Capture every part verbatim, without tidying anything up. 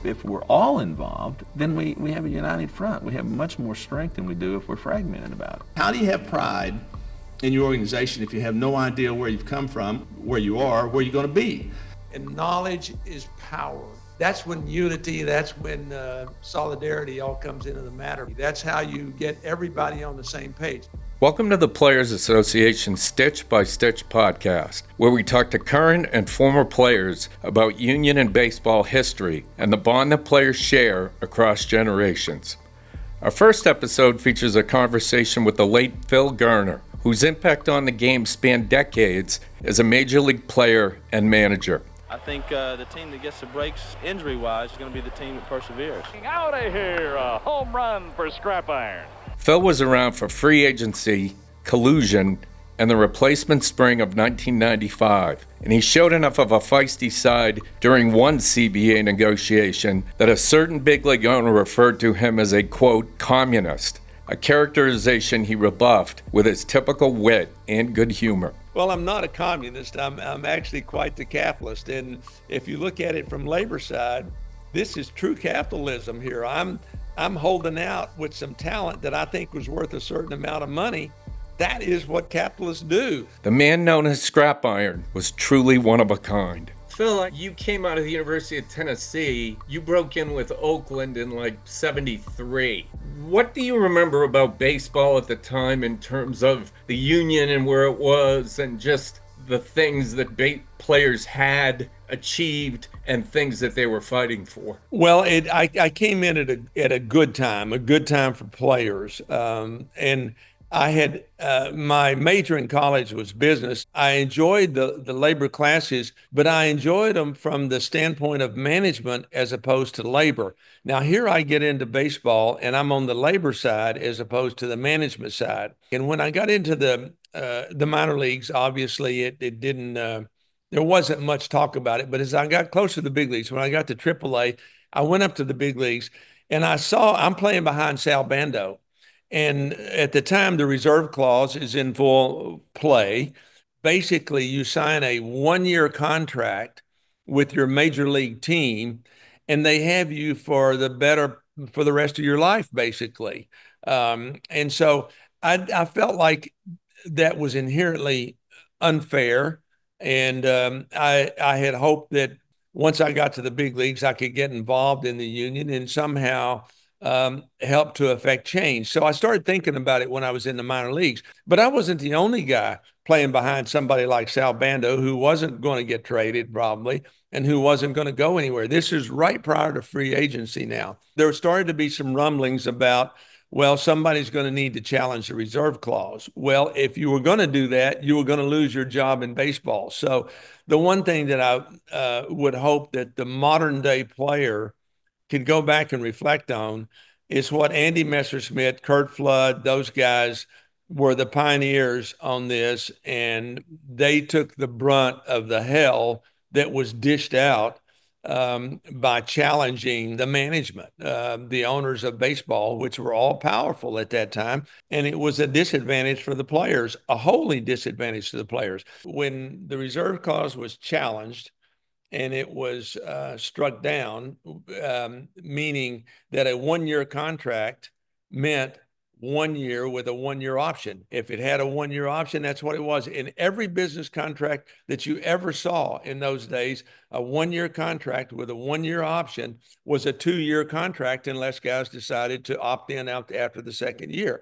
if we're all involved, then we, we have a united front. We have much more strength than we do if we're fragmented about it. How do you have pride in your organization if you have no idea where you've come from, where you are, where you're going to be? And knowledge is power. That's when unity, that's when uh, solidarity all comes into the matter. That's how you get everybody on the same page. Welcome to the Players Association Stitch by Stitch podcast, where we talk to current and former players about union and baseball history and the bond that players share across generations. Our first episode features a conversation with the late Phil Garner, whose impact on the game spanned decades as a major league player and manager. I think uh, the team that gets the breaks injury-wise is going to be the team that perseveres. Out of here, a home run for Scrap Iron. Phil was around for free agency, collusion, and the replacement spring of nineteen ninety-five, and he showed enough of a feisty side during one C B A negotiation that a certain big league owner referred to him as a, quote, communist, a characterization he rebuffed with his typical wit and good humor. Well, I'm not a communist. I'm, I'm actually quite the capitalist. And if you look at it from labor side, this is true capitalism here. I'm I'm holding out with some talent that I think was worth a certain amount of money. That is what capitalists do. The man known as Scrap Iron was truly one of a kind. Phil, you came out of the University of Tennessee. You broke in with Oakland in like seventy-three. What do you remember about baseball at the time in terms of the union and where it was and just the things that ba- players had achieved and things that they were fighting for? Well, it, I, I came in at a at a good time, a good time for players. Um, and I had uh, my major in college was business. I enjoyed the, the labor classes, but I enjoyed them from the standpoint of management as opposed to labor. Now, here I get into baseball and I'm on the labor side as opposed to the management side. And when I got into the uh, the minor leagues, obviously it, it didn't, uh, there wasn't much talk about it. But as I got closer to the big leagues, when I got to triple A, I went up to the big leagues and I saw, I'm playing behind Sal Bando. And at the time, the reserve clause is in full play. Basically, you sign a one-year contract with your major league team, and they have you for the better for the rest of your life, basically. Um, and so I, I felt like that was inherently unfair, and um, I I had hoped that once I got to the big leagues, I could get involved in the union and somehow Um, help to affect change. So I started thinking about it when I was in the minor leagues. But I wasn't the only guy playing behind somebody like Sal Bando who wasn't going to get traded probably and who wasn't going to go anywhere. This is right prior to free agency now. There started to be some rumblings about, well, somebody's going to need to challenge the reserve clause. Well, if you were going to do that, you were going to lose your job in baseball. So the one thing that I uh, would hope that the modern day player could go back and reflect on is what Andy Messerschmidt, Curt Flood, those guys were the pioneers on this, and they took the brunt of the hell that was dished out um, by challenging the management, uh, the owners of baseball, which were all powerful at that time. And it was a disadvantage for the players, a wholly disadvantage to the players. When the reserve clause was challenged, and it was uh, struck down, um, meaning that a one-year contract meant one year with a one-year option. If it had a one-year option, that's what it was. In every business contract that you ever saw in those days, a one-year contract with a one-year option was a two-year contract unless guys decided to opt in out after the second year.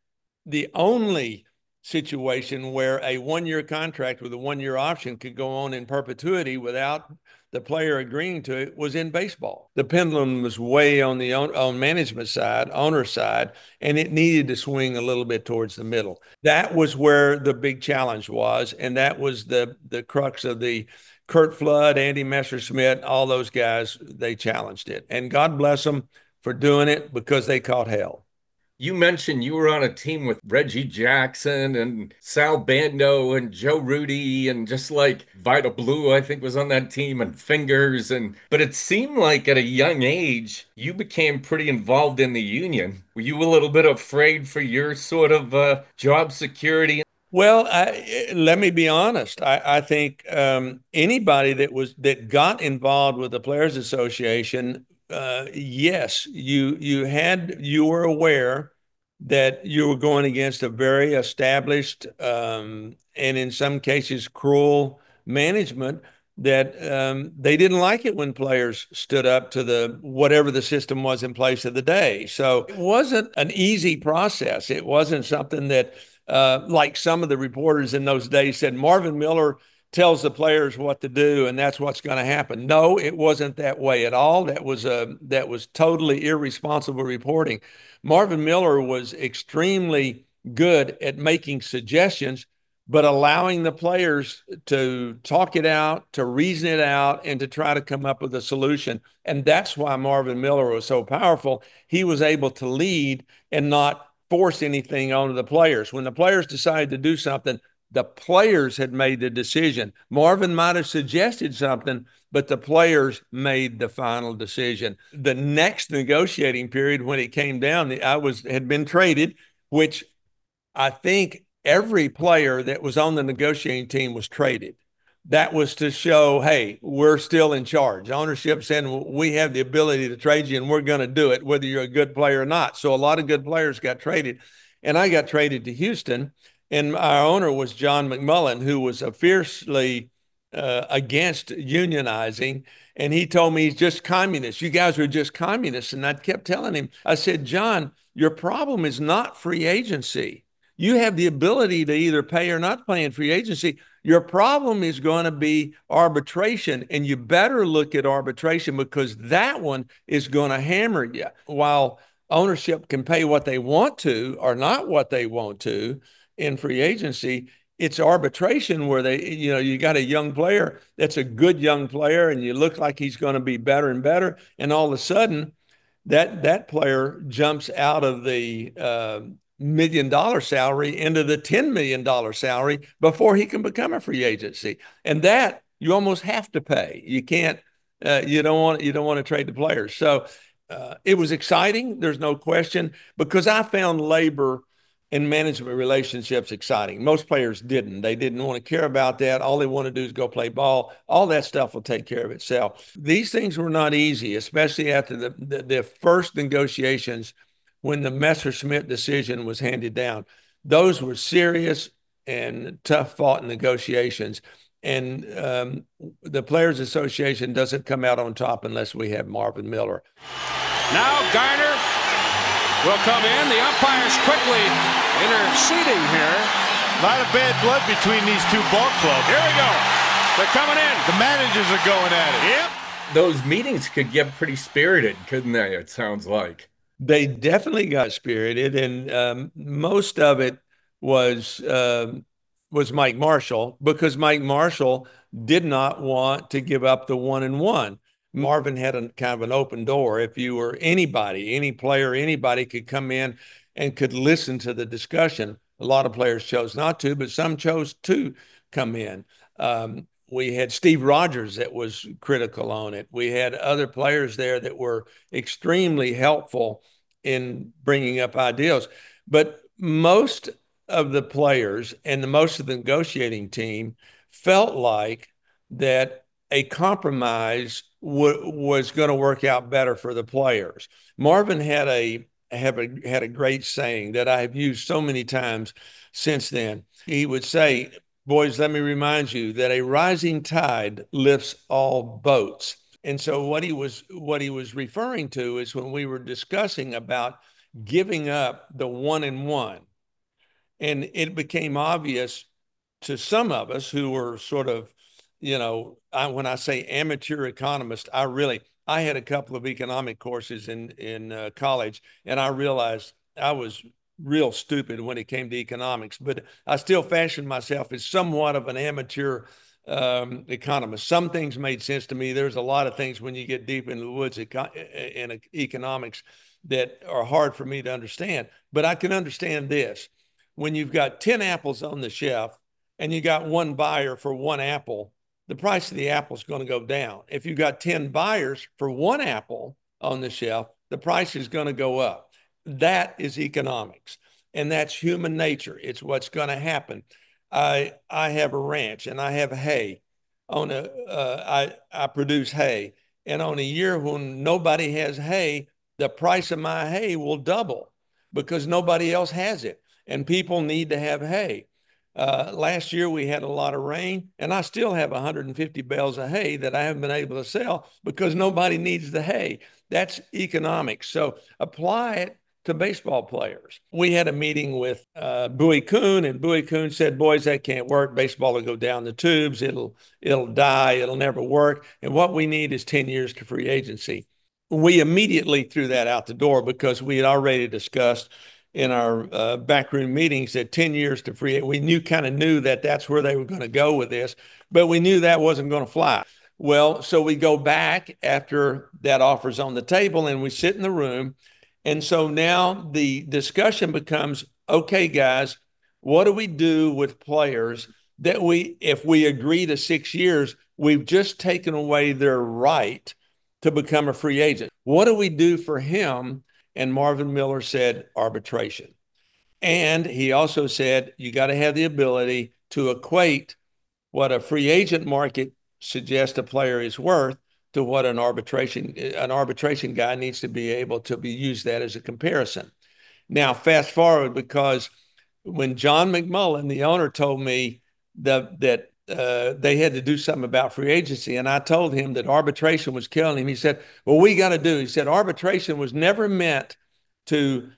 The only situation where a one-year contract with a one-year option could go on in perpetuity without the player agreeing to it was in baseball. The pendulum was way on the own, on management side, owner side, and it needed to swing a little bit towards the middle. That was where the big challenge was, and that was the the crux of the Curt Flood, Andy Messerschmidt, all those guys, they challenged it. And God bless them for doing it because they caught hell. You mentioned you were on a team with Reggie Jackson and Sal Bando and Joe Rudy and just like Vida Blue, I think was on that team, and Fingers. And but it seemed like at a young age, you became pretty involved in the union. Were you a little bit afraid for your sort of uh, job security? Well, I, let me be honest. I, I think um, anybody that was that got involved with the Players Association uh, yes, you you had you were aware that you were going against a very established um, and in some cases cruel management that um, they didn't like it when players stood up to the whatever the system was in place of the day. So it wasn't an easy process. It wasn't something that uh, like some of the reporters in those days said, Marvin Miller tells the players what to do and that's what's going to happen. No, it wasn't that way at all. That was a that was totally irresponsible reporting. Marvin Miller was extremely good at making suggestions, but allowing the players to talk it out, to reason it out, and to try to come up with a solution. And that's why Marvin Miller was so powerful. He was able to lead and not force anything onto the players. When the players decided to do something, the players had made the decision. Marvin might have suggested something, but the players made the final decision. The next negotiating period, when it came down, I was had been traded, which I think every player that was on the negotiating team was traded. That was to show, hey, we're still in charge. Ownership said, we have the ability to trade you and we're going to do it, whether you're a good player or not. So a lot of good players got traded. And I got traded to Houston. And our owner was John McMullen, who was a fiercely uh, against unionizing. And he told me he's just communists. You guys are just communists. And I kept telling him, I said, John, your problem is not free agency. You have the ability to either pay or not pay in free agency. Your problem is going to be arbitration, and you better look at arbitration because that one is going to hammer you. While ownership can pay what they want to or not what they want to in free agency, it's arbitration where they, you know, you got a young player that's a good young player and you look like he's going to be better and better. And all of a sudden that, that player jumps out of the uh, million dollar salary into the ten million dollar salary before he can become a free agency. And that you almost have to pay. You can't, uh, you don't want, you don't want to trade the players. So uh, it was exciting. There's no question, because I found labor and management relationships exciting. Most players didn't. They didn't want to care about that. All they want to do is go play ball. All that stuff will take care of itself. These things were not easy, especially after the, the, the first negotiations when the Messerschmitt decision was handed down. Those were serious and tough fought negotiations. And um, the Players Association doesn't come out on top unless we have Marvin Miller. Now Garner will come in. The umpires quickly interceding here. A lot of bad blood between these two ball clubs. Here we go. They're coming in. The managers are going at it. Yep. Those meetings could get pretty spirited, couldn't they? It sounds like. They definitely got spirited, and um, most of it was uh, was Mike Marshall, because Mike Marshall did not want to give up the one and one. Marvin had a kind of an open door. If you were anybody, any player, anybody could come in and could listen to the discussion. A lot of players chose not to, but some chose to come in. Um, we had Steve Rogers that was critical on it. We had other players there that were extremely helpful in bringing up ideas. But most of the players and the most of the negotiating team felt like that a compromise w- was going to work out better for the players. Marvin had a have a had a great saying that I have used so many times since then. He would say, boys, let me remind you that a rising tide lifts all boats. And so what he was what he was referring to is when we were discussing about giving up the one and one, and it became obvious to some of us who were sort of, you know, I, when I say amateur economist, I really, I had a couple of economic courses in, in uh, college, and I realized I was real stupid when it came to economics, but I still fashioned myself as somewhat of an amateur um, economist. Some things made sense to me. There's a lot of things when you get deep in the woods eco- in economics that are hard for me to understand, but I can understand this. When you've got ten apples on the shelf and you got one buyer for one apple, the price of the apple is going to go down. If you've got ten buyers for one apple on the shelf, the price is going to go up. That is economics, and that's human nature. It's what's going to happen. I I have a ranch and I have hay on a. Uh, I I produce hay, And on a year when nobody has hay, the price of my hay will double because nobody else has it. And people need to have hay. Uh, last year we had a lot of rain, and I still have one hundred fifty bales of hay that I haven't been able to sell because nobody needs the hay. That's economics. So apply it to baseball players. We had a meeting with uh, Bowie Kuhn, and Bowie Kuhn said, boys, that can't work. Baseball will go down the tubes. It'll, it'll die. It'll never work. And what we need is ten years to free agency. We immediately threw that out the door because we had already discussed in our uh, backroom meetings that ten years to free, we knew kind of knew that that's where they were going to go with this, but we knew that wasn't going to fly. Well, so we go back after that offer's on the table and we sit in the room. And so now the discussion becomes, okay, guys, what do we do with players that we, if we agree to six years, we've just taken away their right to become a free agent. What do we do for him? And Marvin Miller said arbitration. And he also said, you got to have the ability to equate what a free agent market suggests a player is worth to what an arbitration, an arbitration guy needs to be able to be use that as a comparison. Now, fast forward, because when John McMullen, the owner, told me that, that uh, they had to do something about free agency, and I told him that arbitration was killing him, he said, well, we got to do, he said, arbitration was never meant to,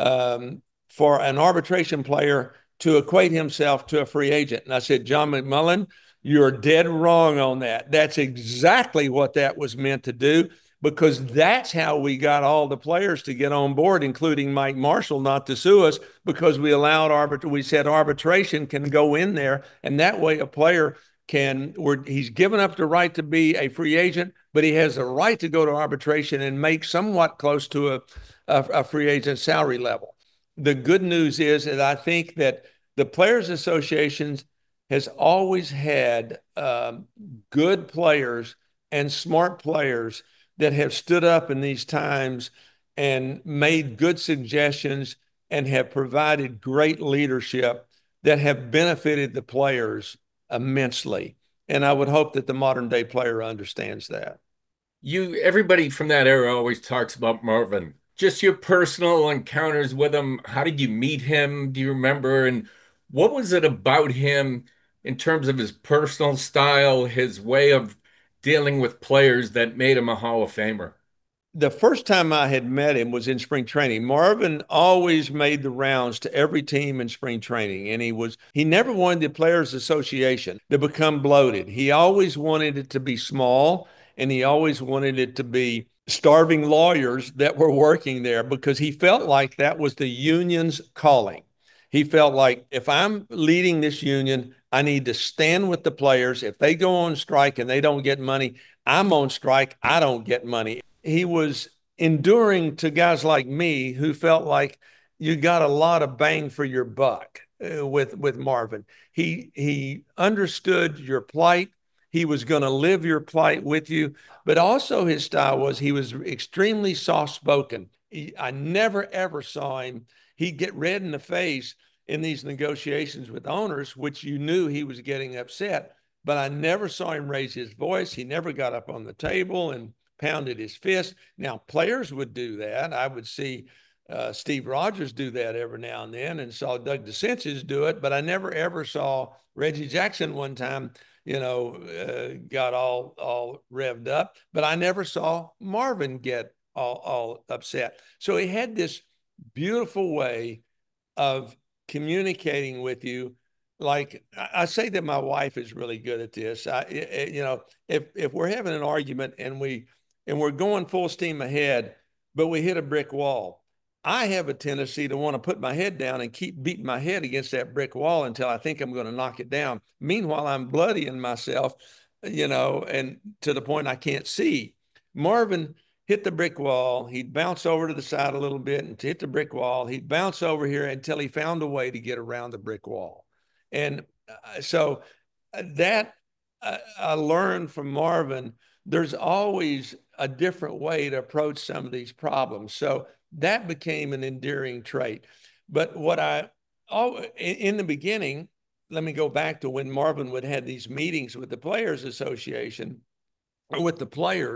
um, for an arbitration player to equate himself to a free agent. And I said, John McMullen, you're dead wrong on that. That's exactly what that was meant to do, because that's how we got all the players to get on board, including Mike Marshall, not to sue us, because we allowed arbit. We said arbitration can go in there, and that way a player can, where he's given up the right to be a free agent, but he has the right to go to arbitration and make somewhat close to a, a, a free agent salary level. The good news is that I think that the Players Associations has always had um, good players and smart players that have stood up in these times and made good suggestions and have provided great leadership that have benefited the players immensely. And I would hope that the modern day player understands that. You, everybody from that era always talks about Marvin. Just your personal encounters with him. How did you meet him? Do you remember? And what was it about him in terms of his personal style, his way of dealing with players that made him a Hall of Famer? The first time I had met him was in spring training. Marvin always made the rounds to every team in spring training, and he was he never wanted the Players Association to become bloated. He always wanted it to be small, and he always wanted it to be starving lawyers that were working there, because he felt like that was the union's calling. He felt like, if I'm leading this union, I need to stand with the players. If they go on strike and they don't get money, I'm on strike, I don't get money. He was enduring to guys like me who felt like you got a lot of bang for your buck uh, with, with Marvin. He, he understood your plight. He was going to live your plight with you. But also his style was he was extremely soft-spoken. He, I never, ever saw him. He'd get red in the face in these negotiations with owners, which you knew he was getting upset. But I never saw him raise his voice. He never got up on the table and pounded his fist. Now, players would do that. I would see uh, Steve Rogers do that every now and then, and saw Doug DeCinces do it. But I never, ever saw Reggie Jackson one time, you know, uh, got all, all revved up. But I never saw Marvin get all, all upset. So he had this beautiful way of communicating with you. Like I say that my wife is really good at this. I, you know, if, if we're having an argument and we, and we're going full steam ahead, but we hit a brick wall, I have a tendency to want to put my head down and keep beating my head against that brick wall until I think I'm going to knock it down. Meanwhile, I'm bloodying myself, you know, and to the point I can't see. Marvin hit the brick wall. He'd bounce over to the side a little bit and hit the brick wall. He'd bounce over here until he found a way to get around the brick wall. And uh, so that uh, I learned from Marvin, there's always a different way to approach some of these problems. So that became an endearing trait. But what I, oh, in the beginning, let me go back to when Marvin would have these meetings with the Players Association, or with the players,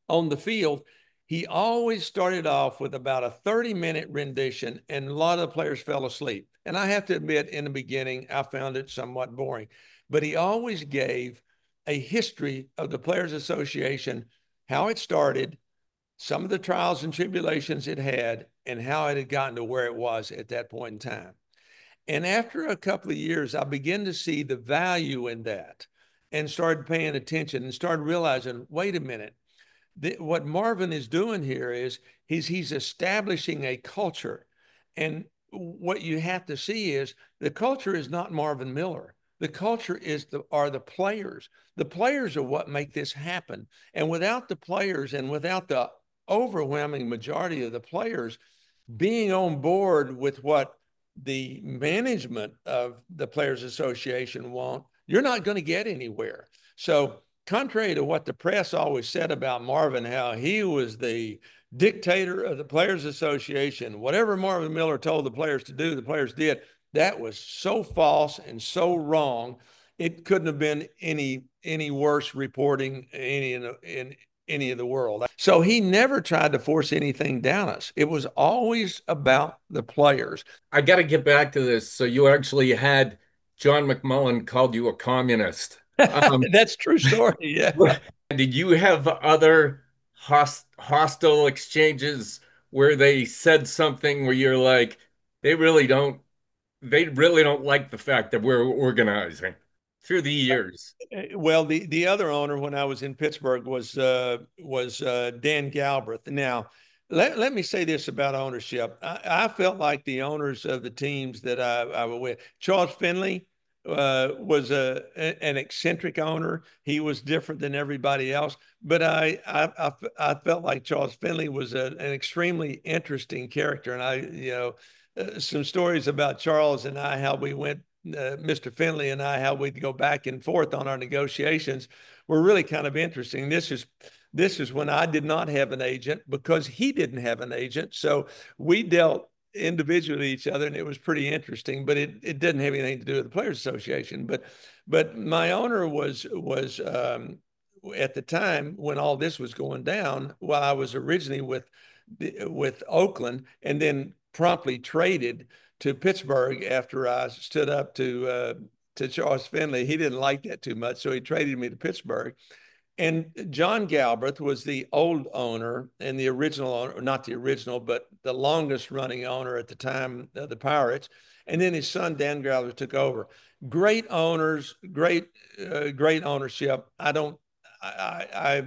on the field, he always started off with about a thirty minute rendition, and a lot of the players fell asleep. And I have to admit, in the beginning, I found it somewhat boring. But he always gave a history of the Players Association, how it started, some of the trials and tribulations it had, and how it had gotten to where it was at that point in time. And after a couple of years, I began to see the value in that and started paying attention and started realizing, wait a minute, the, what Marvin is doing here is he's, he's establishing a culture. And what you have to see is the culture is not Marvin Miller. The culture is the, are the players. The players are what make this happen. And without the players and without the overwhelming majority of the players being on board with what the management of the Players Association want, you're not going to get anywhere. So contrary to what the press always said about Marvin, how he was the dictator of the Players Association, whatever Marvin Miller told the players to do, the players did. That was so false and so wrong. It couldn't have been any any worse reporting any in, in any of the world. So he never tried to force anything down us. It was always about the players. I got to get back to this. So you actually had John McMullen called you a communist. Um, That's true story. Yeah. Did you have other host, hostile exchanges where they said something where you're like, they really don't, they really don't like the fact that we're organizing through the years? Well, the, the other owner when I was in Pittsburgh was uh, was uh, Dan Galbraith. Now, let, let me say this about ownership. I, I felt like the owners of the teams that I, I was with, Charles Finley uh, was a, an eccentric owner. He was different than everybody else. But I I, I, I felt like Charles Finley was a, an extremely interesting character. And I, you know, uh, some stories about Charles and I, how we went, Uh, Mister Finley and I, how we'd go back and forth on our negotiations were really kind of interesting. This is this is when I did not have an agent because he didn't have an agent. So we dealt individually each other, and it was pretty interesting, but it, it didn't have anything to do with the Players Association. But but my owner was was um, at the time when all this was going down, while I was originally with with Oakland and then promptly traded to Pittsburgh after I stood up to uh, to Charles Finley. He didn't like that too much, so he traded me to Pittsburgh. And John Galbraith was the old owner and the original owner, not the original, but the longest running owner at the time of the Pirates. And then his son, Dan Galbraith, took over. Great owners, great, uh, great ownership. I don't, I, I,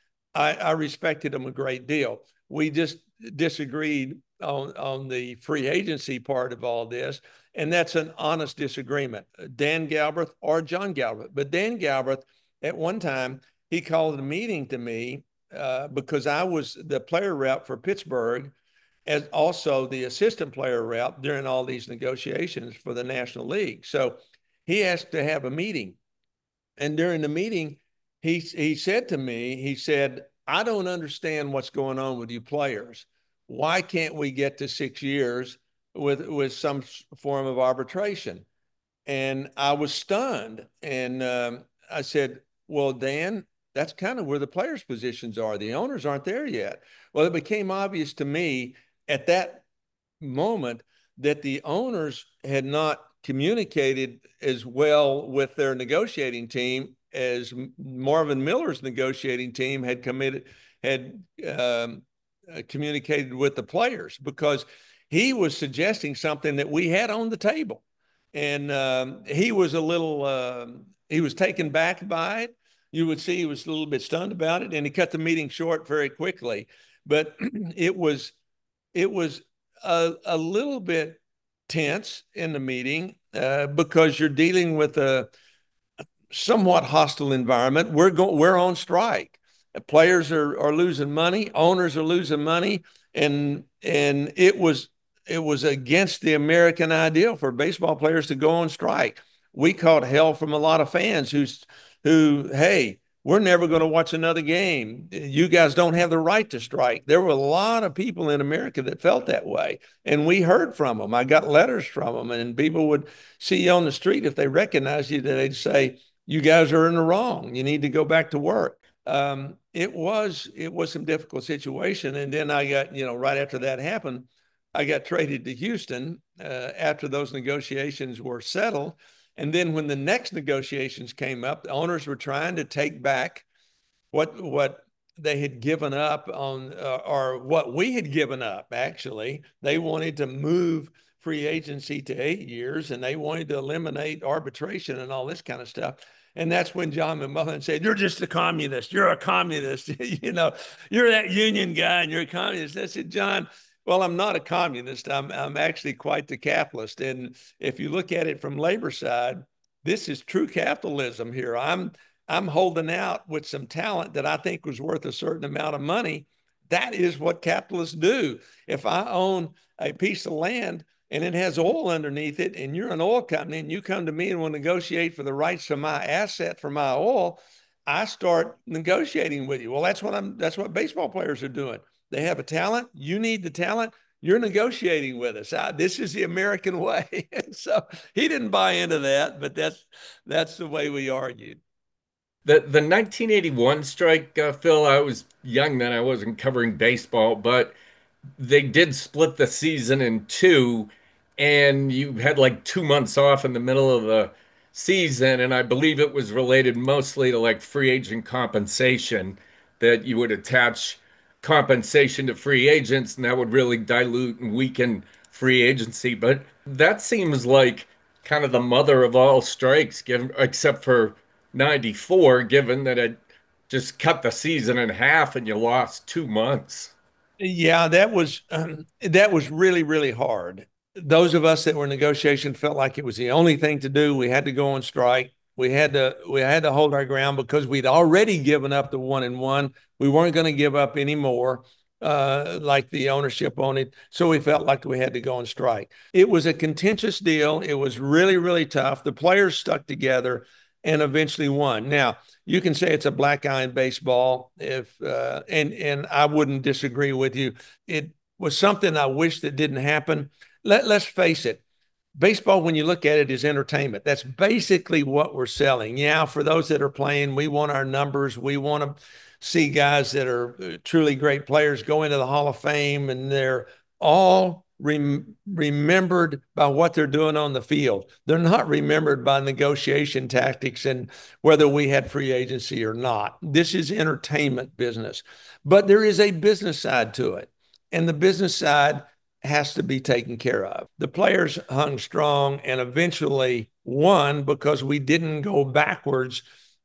I, I respected them a great deal. We just disagreed on, on the free agency part of all this. And that's an honest disagreement, Dan Galbraith or John Galbraith. But Dan Galbraith, at one time, he called a meeting to me uh, because I was the player rep for Pittsburgh, as also the assistant player rep during all these negotiations for the National League. So he asked to have a meeting. And during the meeting, he, he said to me, he said, I don't understand what's going on with you players. Why can't we get to six years with, with some form of arbitration? And I was stunned. And um, I said, well, Dan, that's kind of where the players' positions are. The owners aren't there yet. Well, it became obvious to me at that moment that the owners had not communicated as well with their negotiating team as Marvin Miller's negotiating team had committed, had um, uh, communicated with the players, because he was suggesting something that we had on the table. And um, he was a little, uh, he was taken back by it. You would see he was a little bit stunned about it, and he cut the meeting short very quickly. But it was, it was a, a little bit tense in the meeting uh, because you're dealing with a somewhat hostile environment. We're going, we're on strike. Players are are losing money. Owners are losing money, and and it was it was against the American ideal for baseball players to go on strike. We caught hell from a lot of fans who's. who, hey, we're never going to watch another game. You guys don't have the right to strike. There were a lot of people in America that felt that way, and we heard from them. I got letters from them, and people would see you on the street. If they recognized you, they'd say, you guys are in the wrong. You need to go back to work. Um, it was it was some difficult situation. And then I got, you know, right after that happened, I got traded to Houston uh, after those negotiations were settled. And then when the next negotiations came up, the owners were trying to take back what what they had given up on, uh, or what we had given up, actually. They wanted to move free agency to eight years, and they wanted to eliminate arbitration and all this kind of stuff. And that's when John McMullen said, "You're just a communist. You're a communist. You know, you're that union guy and you're a communist." I said, "John, well, I'm not a communist. I'm, I'm actually quite the capitalist. And if you look at it from labor side, this is true capitalism here. I'm I'm holding out with some talent that I think was worth a certain amount of money. That is what capitalists do. If I own a piece of land and it has oil underneath it, and you're an oil company and you come to me and will negotiate for the rights of my asset for my oil, I start negotiating with you. Well, that's what I'm that's what baseball players are doing. They have a talent. You need the talent. You're negotiating with us. I, this is the American way. And so he didn't buy into that, but that's that's the way we argued. The the nineteen eighty-one strike, uh, Phil, I was young then. I wasn't covering baseball, but they did split the season in two, and you had like two months off in the middle of the season. And I believe it was related mostly to like free agent compensation, that you would attach compensation to free agents, and that would really dilute and weaken free agency. But that seems like kind of the mother of all strikes, given except for ninety-four, given that it just cut the season in half and you lost two months. Yeah, that was um, that was really, really hard. Those of us that were in negotiation felt like it was the only thing to do. We had to go on strike. We had to we had to hold our ground because we'd already given up the one and one. We weren't going to give up any more, uh, like the ownership wanted. So we felt like we had to go on strike. It was a contentious deal. It was really, really tough. The players stuck together and eventually won. Now, you can say it's a black eye in baseball, if uh, and and I wouldn't disagree with you. It was something I wish that didn't happen. Let, let's face it. Baseball, when you look at it, is entertainment. That's basically what we're selling. Yeah, for those that are playing, we want our numbers. We want to see guys that are truly great players go into the Hall of Fame, and they're all rem- remembered by what they're doing on the field. They're not remembered by negotiation tactics and whether we had free agency or not. This is entertainment business. But there is a business side to it. And the business side has to be taken care of. The players hung strong and eventually won because we didn't go backwards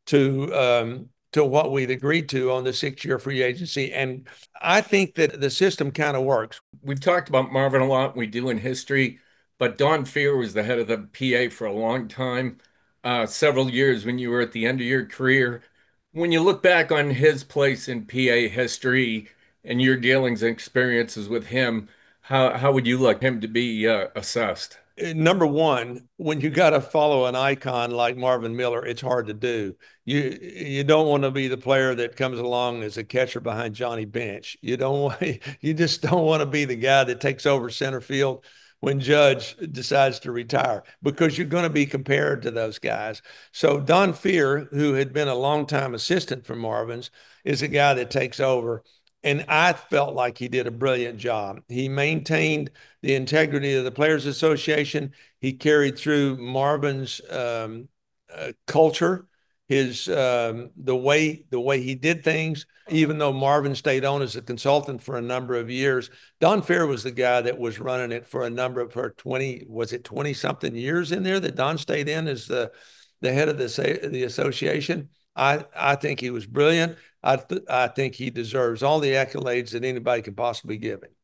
to um, to what we'd agreed to on the six-year free agency. And I think that the system kind of works. We've talked about Marvin a lot. We do in history, but Don Fehr was the head of the P A for a long time, uh, several years when you were at the end of your career. When you look back on his place in P A history and your dealings and experiences with him, how how would you like him to be uh, assessed? Number one, when you got to follow an icon like Marvin Miller, it's hard to do. You you don't want to be the player that comes along as a catcher behind Johnny Bench. You don't want, you just don't want to be the guy that takes over center field when Judge decides to retire, because you're going to be compared to those guys. So Don Fehr, who had been a longtime assistant for Marvin's, is a guy that takes over. And I felt like he did a brilliant job. He maintained the integrity of the Players Association. He carried through Marvin's um, uh, culture, his um, the way the way he did things. Even though Marvin stayed on as a consultant for a number of years, Don Fehr was the guy that was running it for a number of for twenty was it twenty something years in there that Don stayed in as the the head of the the association. I I think he was brilliant. I, th- I think he deserves all the accolades that anybody can possibly give him.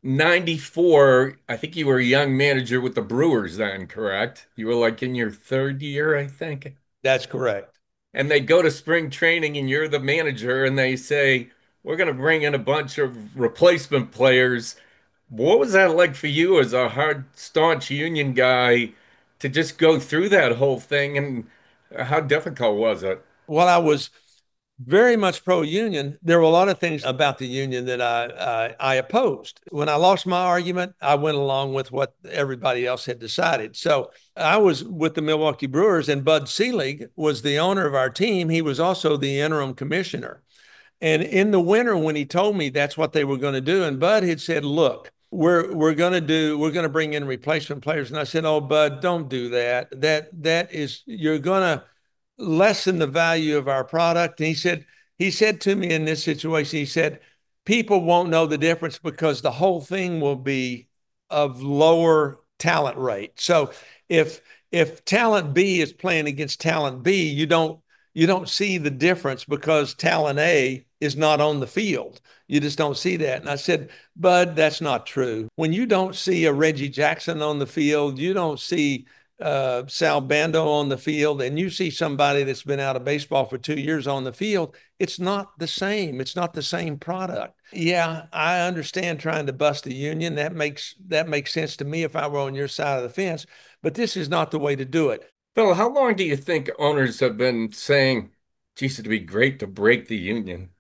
ninety-four, I think you were a young manager with the Brewers then, correct? You were like in your third year, I think. That's correct. And they go to spring training and you're the manager and they say, we're going to bring in a bunch of replacement players. What was that like for you as a hard, staunch union guy to just go through that whole thing? And how difficult was it? Well, I was very much pro-union. There were a lot of things about the union that I, uh, I opposed. When I lost my argument, I went along with what everybody else had decided. So I was with the Milwaukee Brewers, and Bud Selig was the owner of our team. He was also the interim commissioner. And in the winter, when he told me that's what they were going to do, and Bud had said, look, we're we're going to do, we're going to bring in replacement players. And I said, oh, Bud, don't do that. That that is, you're going to lessen the value of our product. And he said, he said to me in this situation, he said, people won't know the difference because the whole thing will be of lower talent rate. So if if talent B is playing against talent B, you don't you don't see the difference because talent A is not on the field. You just don't see that. And I said, Bud, that's not true. When you don't see a Reggie Jackson on the field, you don't see uh, Sal Bando on the field, and you see somebody that's been out of baseball for two years on the field, it's not the same. It's not the same product. Yeah, I understand trying to bust a union. That makes that makes sense to me if I were on your side of the fence, but this is not the way to do it. Phil, how long do you think owners have been saying, geez, it'd be great to break the union?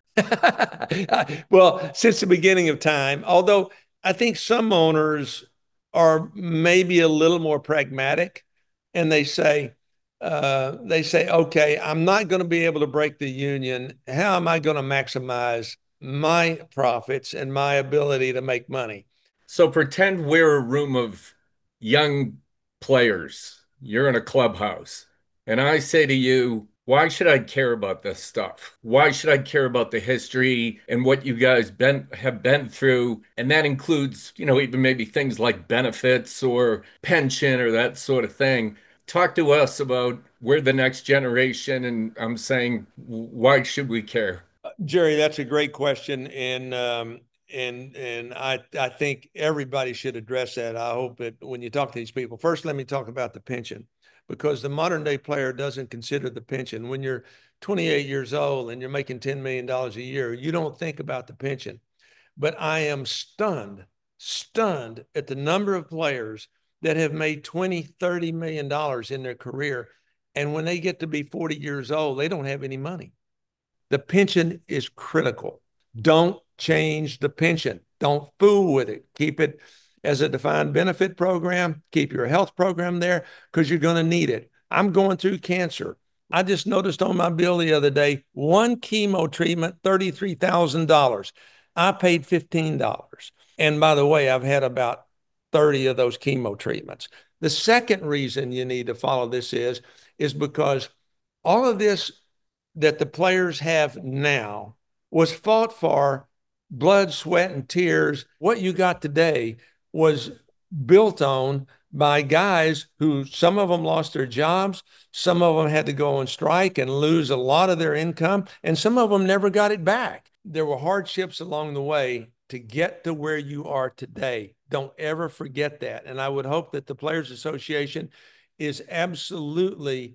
Well, since the beginning of time, although I think some owners are maybe a little more pragmatic, and they say, uh, they say, okay, I'm not going to be able to break the union. How am I going to maximize my profits and my ability to make money? So pretend we're a room of young players. You're in a clubhouse, and I say to you, why should I care about this stuff? Why should I care about the history and what you guys been, have been through? And that includes, you know, even maybe things like benefits or pension or that sort of thing. Talk to us about we're the next generation, and I'm saying, why should we care? Jerry, that's a great question, and um, and and I I think everybody should address that. I hope that when you talk to these people, first let me talk about the pension, because the modern day player doesn't consider the pension. When you're twenty-eight years old and you're making ten million dollars a year, you don't think about the pension. But I am stunned, stunned at the number of players that have made twenty, thirty million dollars in their career, and when they get to be forty years old, they don't have any money. The pension is critical. Don't change the pension. Don't fool with it. Keep it as a defined benefit program. Keep your health program there because you're going to need it. I'm going through cancer. I just noticed on my bill the other day, one chemo treatment, thirty-three thousand dollars. I paid fifteen dollars. And by the way, I've had about thirty of those chemo treatments. The second reason you need to follow this is, is because all of this that the players have now was fought for, blood, sweat, and tears. What you got today was built on by guys who, some of them lost their jobs, some of them had to go on strike and lose a lot of their income, and some of them never got it back. There were hardships along the way to get to where you are today. Don't ever forget that. And I would hope that the Players Association is absolutely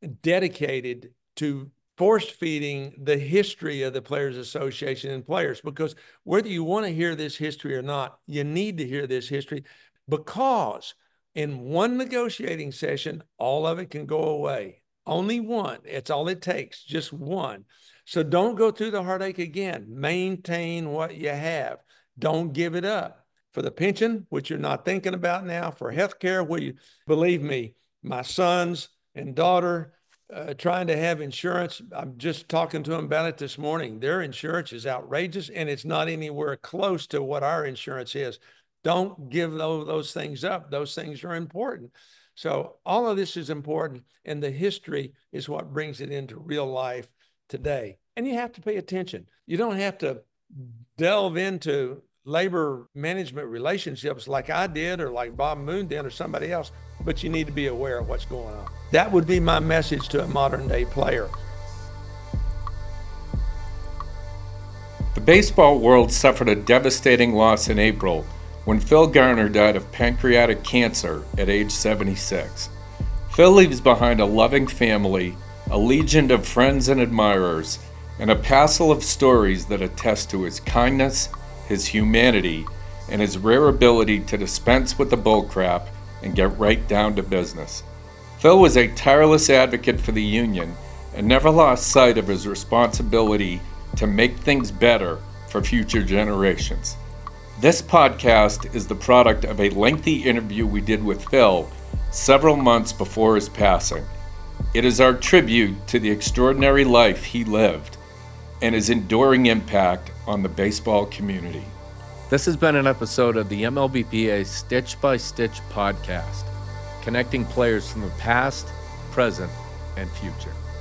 dedicated to force feeding the history of the Players Association and players, because whether you want to hear this history or not, you need to hear this history, because in one negotiating session, all of it can go away. Only one. It's all it takes, just one. So don't go through the heartache again. Maintain what you have. Don't give it up. For the pension, which you're not thinking about now, for health care, where you, believe me, my sons and daughter, Uh, trying to have insurance. I'm just talking to them about it this morning. Their insurance is outrageous, and it's not anywhere close to what our insurance is. Don't give those, those things up. Those things are important. So all of this is important, and the history is what brings it into real life today. And you have to pay attention. You don't have to delve into labor management relationships like I did, or like Bob Moon did, or somebody else, but you need to be aware of what's going on. That would be my message to a modern day player. The baseball world suffered a devastating loss in April when Phil Garner died of pancreatic cancer at age seventy-six. Phil leaves behind a loving family, a legion of friends and admirers, and a passel of stories that attest to his kindness, his humanity, and his rare ability to dispense with the bullcrap and get right down to business. Phil was a tireless advocate for the union and never lost sight of his responsibility to make things better for future generations. This podcast is the product of a lengthy interview we did with Phil several months before his passing. It is our tribute to the extraordinary life he lived and his enduring impact on the baseball community. This has been an episode of the M L B P A Stitch by Stitch podcast, connecting players from the past, present, and future.